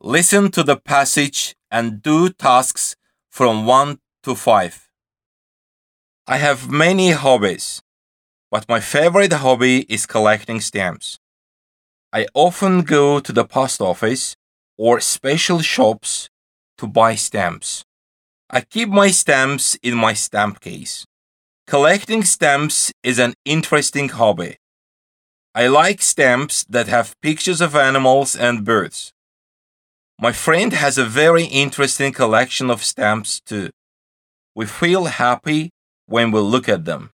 Listen to the passage and do tasks from 1 to 5. I have many hobbies, but my favorite hobby is collecting stamps. I often go to the post office or special shops to buy stamps. I keep my stamps in my stamp case. Collecting stamps is an interesting hobby. I like stamps that have pictures of animals and birds. My friend has a very interesting collection of stamps too. We feel happy when we look at them.